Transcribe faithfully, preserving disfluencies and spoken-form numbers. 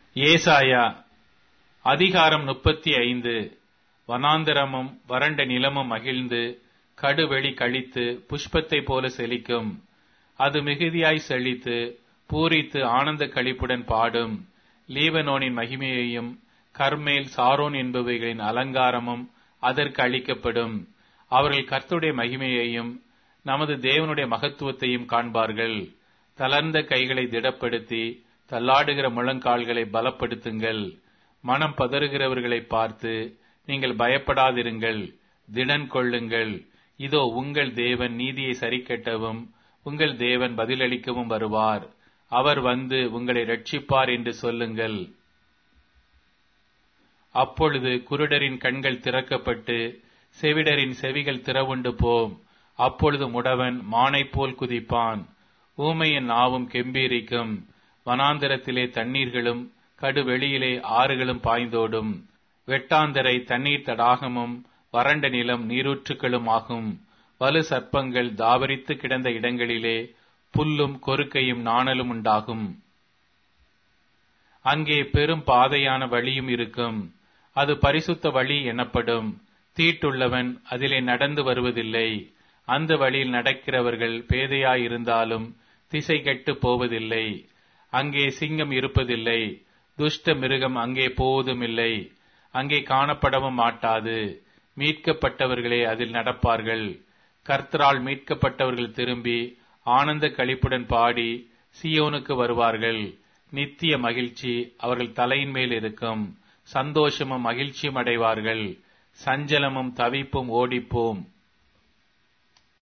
ஏசாயா அதிகாரம் முப்பத்தி ஐந்து. வனாந்தரமும் வறண்ட நிலமும் மகிழ்ந்து கடுவெளி கழித்து புஷ்பத்தை போல செழிக்கும். அது மிகுதியாய் செழித்து பூரித்து ஆனந்த களிப்புடன் பாடும். லீபனோனின் மகிமையையும் கர்மேல் சாரோன் என்பவைகளின் அலங்காரமும் அதற்கு அளிக்கப்படும். அவர்கள் கர்த்தருடைய மகிமையையும் நமது தேவனுடைய மகத்துவத்தையும் காண்பார்கள். தளர்ந்த கைகளை திடப்படுத்தி தள்ளாடுகிற முழங்கால்களை பலப்படுத்துங்கள். மனம் பதறுகிறவர்களை பார்த்து நீங்கள் பயப்படாதிருங்கள், திடன் கொள்ளுங்கள். இதோ உங்கள் தேவன் நீதியை சரிக்கட்டவும் உங்கள் தேவன் பதிலளிக்கவும் வருவார். அவர் வந்து உங்களை இரட்சிப்பார் என்று சொல்லுங்கள். அப்பொழுது குருடரின் கண்கள் திறக்கப்பட்டு செவிடரின் செவிகள் திறவுண்டு போம். அப்பொழுது முடவன் மானைப் போல் குதிப்பான், ஊமையின் நாவும் கெம்பீரிக்கும். வனாந்தரத்திலே தண்ணீர்களும் கடுவெளியிலே ஆறுகளும் பாய்ந்தோடும். வெட்டாந்தரை தண்ணீர் தடாகமும் வறண்ட நிலம் நீரூற்றுக்களும் ஆகும். வலு சர்ப்பங்கள் தாவரித்து கிடந்த இடங்களிலே புல்லும் கொருக்கையும் நாணலும் உண்டாகும். அங்கே பெரும் பாதையான வழியும் இருக்கும். அது பரிசுத்த வழி எனப்படும். தீட்டுள்ளவன் அதிலே நடந்து வருவதில்லை. அந்த வழியில் நடக்கிறவர்கள் பேதையாயிருந்தாலும் திசை கெட்டு போவதில்லை. அங்கே சிங்கம் இருப்பதில்லை, துஷ்ட மிருகம் அங்கே போவதுமில்லை, அங்கே காணப்படவும் மாட்டாது. மீட்கப்பட்டவர்களே அதில் நடப்பார்கள். கர்த்தரால் மீட்கப்பட்டவர்கள் திரும்பி ஆனந்த களிப்புடன் பாடி சீயோனுக்கு வருவார்கள். நித்திய மகிழ்ச்சி அவர்கள் தலையின் மேல் இருக்கும். சந்தோஷமும் மகிழ்ச்சியும் அடைவார்கள். சஞ்சலமும் தவிப்பும் ஓடிப்போம்.